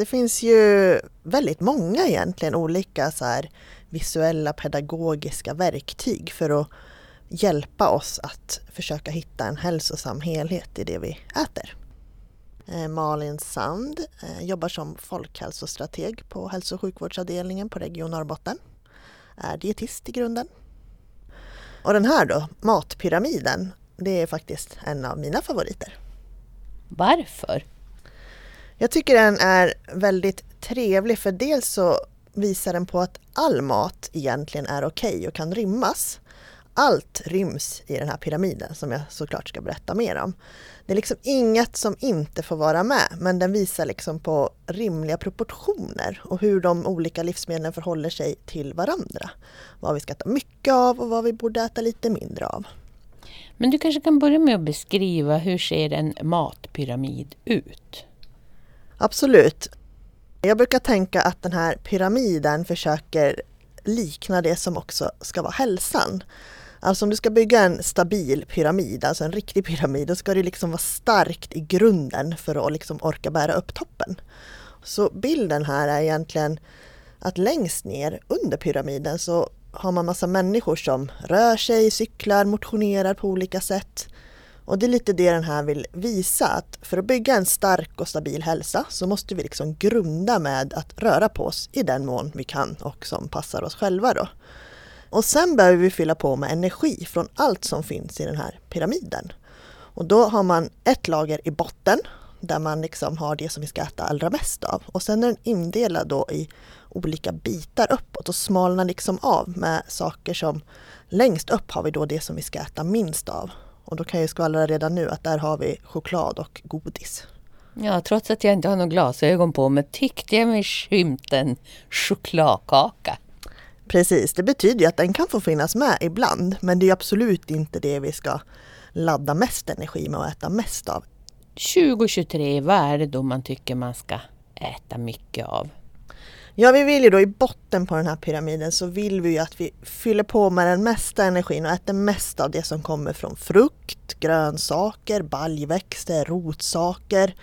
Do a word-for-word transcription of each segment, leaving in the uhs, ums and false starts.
Det finns ju väldigt många egentligen olika så här visuella pedagogiska verktyg för att hjälpa oss att försöka hitta en hälsosam helhet i det vi äter. Malin Sand jobbar som folkhälsostrateg på hälso- och sjukvårdsavdelningen på Region Norrbotten. Är dietist i grunden. Och den här då, matpyramiden, det är faktiskt en av mina favoriter. Varför? Jag tycker den är väldigt trevlig, för dels så visar den på att all mat egentligen är okej och kan rymmas. Allt ryms i den här pyramiden som jag såklart ska berätta mer om. Det är liksom inget som inte får vara med, men den visar liksom på rimliga proportioner och hur de olika livsmedlen förhåller sig till varandra. Vad vi ska äta mycket av och vad vi borde äta lite mindre av. Men du kanske kan börja med att beskriva hur ser en matpyramid ut? Absolut. Jag brukar tänka att den här pyramiden försöker likna det som också ska vara hälsan. Alltså om du ska bygga en stabil pyramid, alltså en riktig pyramid, då ska det liksom vara starkt i grunden för att liksom orka bära upp toppen. Så bilden här är egentligen att längst ner under pyramiden så har man massa människor som rör sig, cyklar, motionerar på olika sätt. Och det är lite det den här vill visa, att för att bygga en stark och stabil hälsa så måste vi liksom grunda med att röra på oss i den mån vi kan och som passar oss själva då. Och sen behöver vi fylla på med energi från allt som finns i den här pyramiden. Och då har man ett lager i botten där man liksom har det som vi ska äta allra mest av. Och sen är den indelad då i olika bitar uppåt och smalnar liksom av med saker som längst upp har vi då det som vi ska äta minst av. Och då kan jag skvallra redan nu att där har vi choklad och godis. Ja, trots att jag inte har några glasögon på mig tyckte jag mig skymt en chokladkaka. Precis, det betyder ju att den kan få finnas med ibland, men det är absolut inte det vi ska ladda mest energi med och äta mest av. tjugo tjugotre, vad är det då man tycker man ska äta mycket av? Ja, vi vill ju då i botten på den här pyramiden så vill vi ju att vi fyller på med den mesta energin och äter mest av det som kommer från frukt, grönsaker, baljväxter, rotsaker,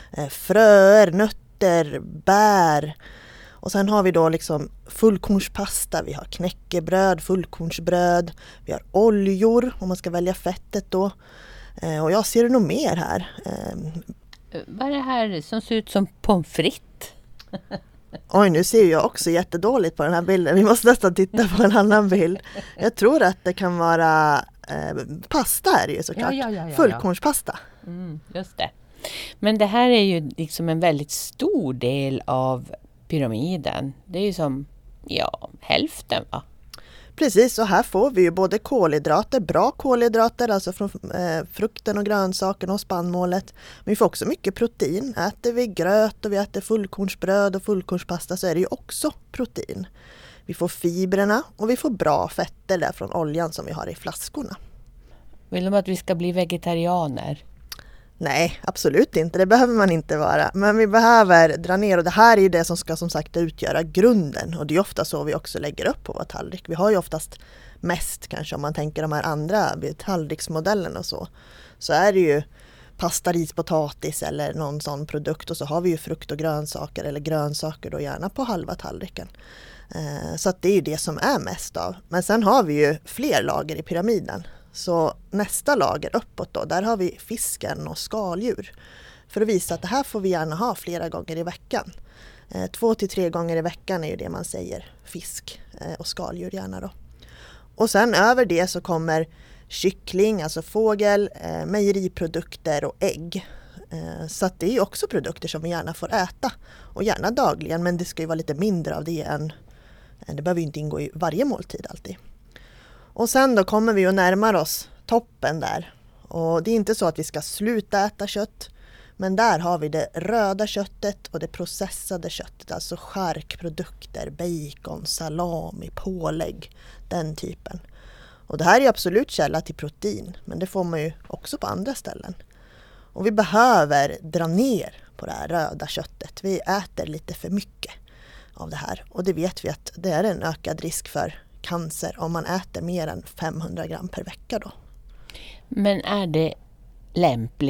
fröer, nötter, bär. Och sen har vi då liksom fullkornspasta, vi har knäckebröd, fullkornsbröd, vi har oljor om man ska välja fettet då. Och jag ser det nog mer här. Vad är det här som ser ut som pommes frites? Oj, nu ser jag också jättedåligt på den här bilden. Vi måste nästan titta på en annan bild. Jag tror att det kan vara eh, pasta är det ju såklart. Ja, ja, ja, ja, fullkornspasta. Mm, just det. Men det här är ju liksom en väldigt stor del av pyramiden. Det är ju som, ja, hälften va? Precis, och här får vi ju både kolhydrater, bra kolhydrater, alltså från eh, frukten och grönsakerna och spannmålet. Men vi får också mycket protein. Äter vi gröt och vi äter fullkornsbröd och fullkornspasta så är det ju också protein. Vi får fibrerna och vi får bra fetter där från oljan som vi har i flaskorna. Vill de att vi ska bli vegetarianer? Nej, absolut inte. Det behöver man inte vara. Men vi behöver dra ner och det här är ju det som ska som sagt utgöra grunden. Och det är ofta så vi också lägger upp på vår tallrik. Vi har ju oftast mest kanske om man tänker de här andra tallriksmodellen och så. Så är det ju pasta, ris, potatis eller någon sån produkt och så har vi ju frukt och grönsaker eller grönsaker då gärna på halva tallriken. Så att det är ju det som är mest av. Men sen har vi ju fler lager i pyramiden. Så nästa lager uppåt då, där har vi fisken och skaldjur. För att visa att det här får vi gärna ha flera gånger i veckan. Eh, två till tre gånger i veckan är ju det man säger, fisk eh, och skaldjur gärna då. Och sen över det så kommer kyckling, alltså fågel, eh, mejeriprodukter och ägg. Eh, så att det är ju också produkter som vi gärna får äta. Och gärna dagligen, men det ska ju vara lite mindre av det än, det behöver ju inte ingå i varje måltid alltid. Och sen då kommer vi att närma oss toppen där. Och det är inte så att vi ska sluta äta kött. Men där har vi det röda köttet och det processade köttet. Alltså charkprodukter, bacon, salami, pålägg. Den typen. Och det här är absolut källa till protein. Men det får man ju också på andra ställen. Och vi behöver dra ner på det här röda köttet. Vi äter lite för mycket av det här. Och det vet vi att det är en ökad risk för cancer om man äter mer än femhundra gram per vecka då. Men är det lämpligt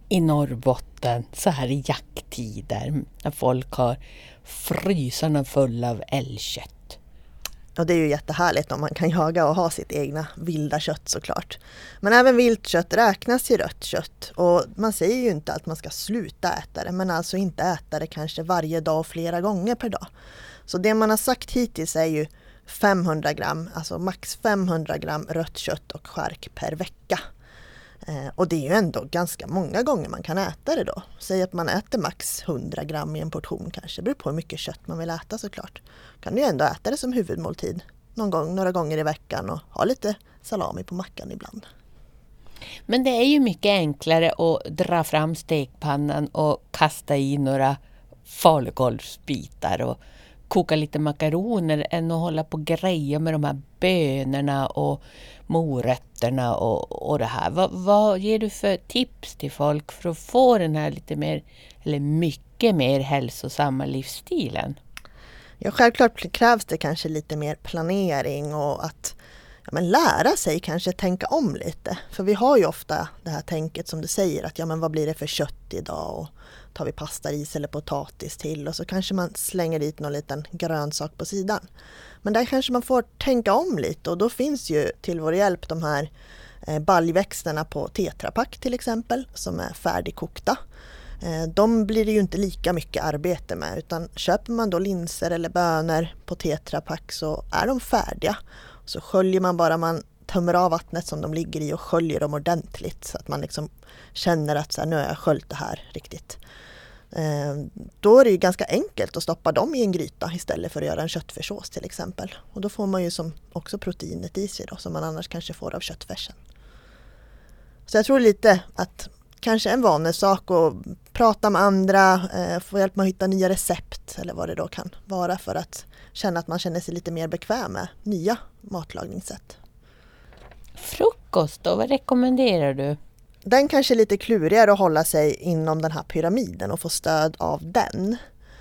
i Norrbotten så här i jakttider när folk har frysarna fulla av älgkött. Och det är ju jättehärligt om man kan jaga och ha sitt egna vilda kött såklart. Men även viltkött räknas i rött kött. Och man säger ju inte att man ska sluta äta det. Men alltså inte äta det kanske varje dag och flera gånger per dag. Så det man har sagt hittills är ju femhundra gram, alltså max femhundra gram rött kött och chark per vecka. Eh, och det är ju ändå ganska många gånger man kan äta det då. Säg att man äter max hundra gram i en portion kanske. Det beror på hur mycket kött man vill äta såklart. Kan du ju ändå äta det som huvudmåltid någon gång, några gånger i veckan och ha lite salami på mackan ibland. Men det är ju mycket enklare att dra fram stekpannan och kasta i några falukorvsbitar och koka lite makaroner än att hålla på och greja med de här bönorna och morötterna och, och det här. Vad, vad ger du för tips till folk för att få den här lite mer, eller mycket mer hälsosamma livsstilen? Ja, självklart krävs det kanske lite mer planering och att ja, men lära sig kanske tänka om lite. För vi har ju ofta det här tänket som du säger att ja men vad blir det för kött idag och tar vi pastaris eller potatis till och så kanske man slänger dit någon liten grönsak på sidan. Men där kanske man får tänka om lite och då finns ju till vår hjälp de här eh, baljväxterna på tetrapack till exempel som är färdigkokta. Eh, de blir det ju inte lika mycket arbete med utan köper man då linser eller bönor på tetrapack så är de färdiga. Så sköljer man bara, man tömmer av vattnet som de ligger i och sköljer dem ordentligt så att man liksom känner att så här, nu har jag sköljt det här riktigt. Eh, då är det ju ganska enkelt att stoppa dem i en gryta istället för att göra en köttfärssås till exempel. Och då får man ju som också proteinet i sig då, som man annars kanske får av köttfärsen. Så jag tror lite att kanske en vanlig sak att prata med andra, eh, få hjälp med att hitta nya recept eller vad det då kan vara för att känna att man känner sig lite mer bekväm med nya matlagningssätt. Frukost då, vad rekommenderar du? Den kanske är lite klurigare att hålla sig inom den här pyramiden och få stöd av den.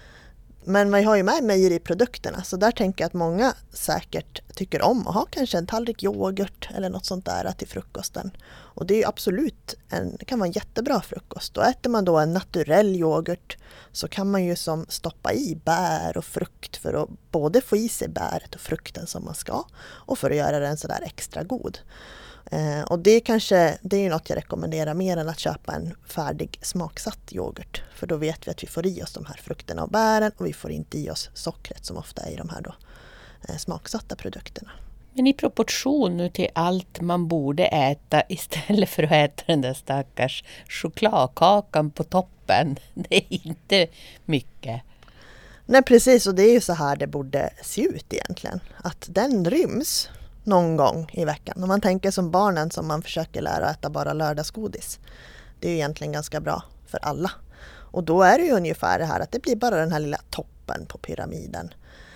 Men man har ju med mejeriprodukterna så där tänker jag att många säkert tycker om att ha kanske en tallrik yoghurt eller något sånt där till frukosten. Och det är ju absolut en, det kan vara en jättebra frukost. Och äter man då en naturell yoghurt så kan man ju som stoppa i bär och frukt för att både få i sig bäret och frukten som man ska och för att göra den så där extra god. Eh, och det, kanske, det är ju något jag rekommenderar mer än att köpa en färdig smaksatt yoghurt. För då vet vi att vi får i oss de här frukterna och bären och vi får inte i oss sockret som ofta är i de här då, eh, smaksatta produkterna. Men i proportion nu till allt man borde äta istället för att äta den där stackars chokladkakan på toppen. Det är inte mycket. Nej precis, och det är ju så här det borde se ut egentligen. Att den ryms någon gång i veckan. Om man tänker som barnen som man försöker lära att äta bara lördagsgodis. Det är ju egentligen ganska bra för alla. Och då är det ju ungefär det här att det blir bara den här lilla toppen på pyramiden.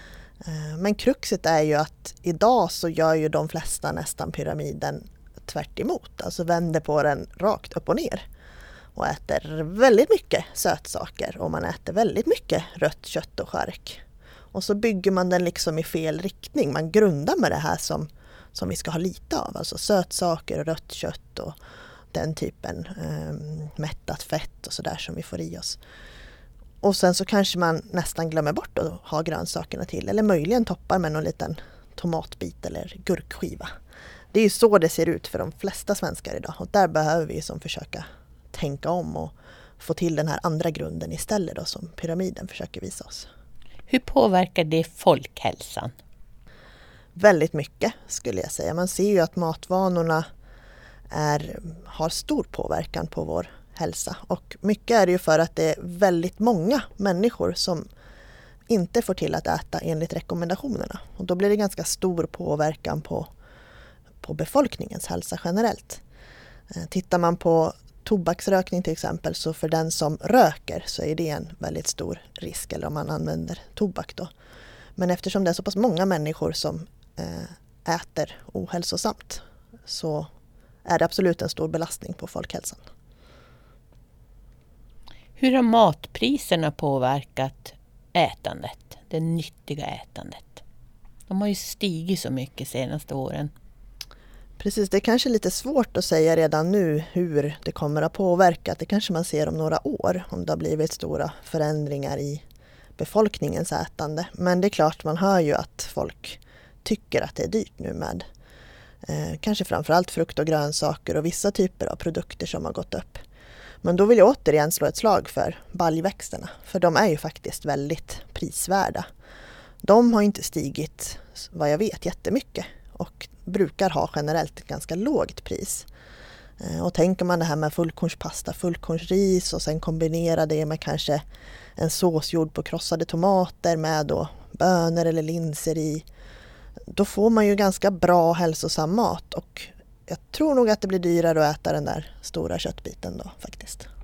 Men kruxet är ju att idag så gör ju de flesta nästan pyramiden tvärt emot. Alltså vänder på den rakt upp och ner. Och äter väldigt mycket sötsaker och man äter väldigt mycket rött kött och chark. Och så bygger man den liksom i fel riktning. Man grundar med det här som, som vi ska ha lite av. Alltså sötsaker och rött kött och den typen eh, mättat fett och sådär som vi får i oss. Och sen så kanske man nästan glömmer bort att ha grönsakerna till. Eller möjligen toppar med någon liten tomatbit eller gurkskiva. Det är ju så det ser ut för de flesta svenskar idag. Och där behöver vi som försöka tänka om och få till den här andra grunden istället då, som pyramiden försöker visa oss. Hur påverkar det folkhälsan? Väldigt mycket skulle jag säga. Man ser ju att matvanorna är, har stor påverkan på vår hälsa. Och mycket är det ju för att det är väldigt många människor som inte får till att äta enligt rekommendationerna. Och då blir det ganska stor påverkan på, på befolkningens hälsa generellt. Tittar man på tobaksrökning till exempel, så för den som röker så är det en väldigt stor risk, eller om man använder tobak då. Men eftersom det är så pass många människor som äh, äter ohälsosamt så är det absolut en stor belastning på folkhälsan. Hur har matpriserna påverkat ätandet, det nyttiga ätandet? De har ju stigit så mycket senaste åren. Precis, det är kanske lite svårt att säga redan nu hur det kommer att påverka. Det kanske man ser om några år om det har blivit stora förändringar i befolkningens ätande. Men det är klart, man hör ju att folk tycker att det är dyrt nu med eh, kanske framförallt frukt och grönsaker och vissa typer av produkter som har gått upp. Men då vill jag återigen slå ett slag för baljväxterna, för de är ju faktiskt väldigt prisvärda. De har inte stigit, vad jag vet, jättemycket och brukar ha generellt ett ganska lågt pris. Och tänker man det här med fullkornspasta, fullkornsris och sen kombinera det med kanske en sås gjord på krossade tomater med då bönor eller linser i, då får man ju ganska bra hälsosam mat, och jag tror nog att det blir dyrare att äta den där stora köttbiten då faktiskt.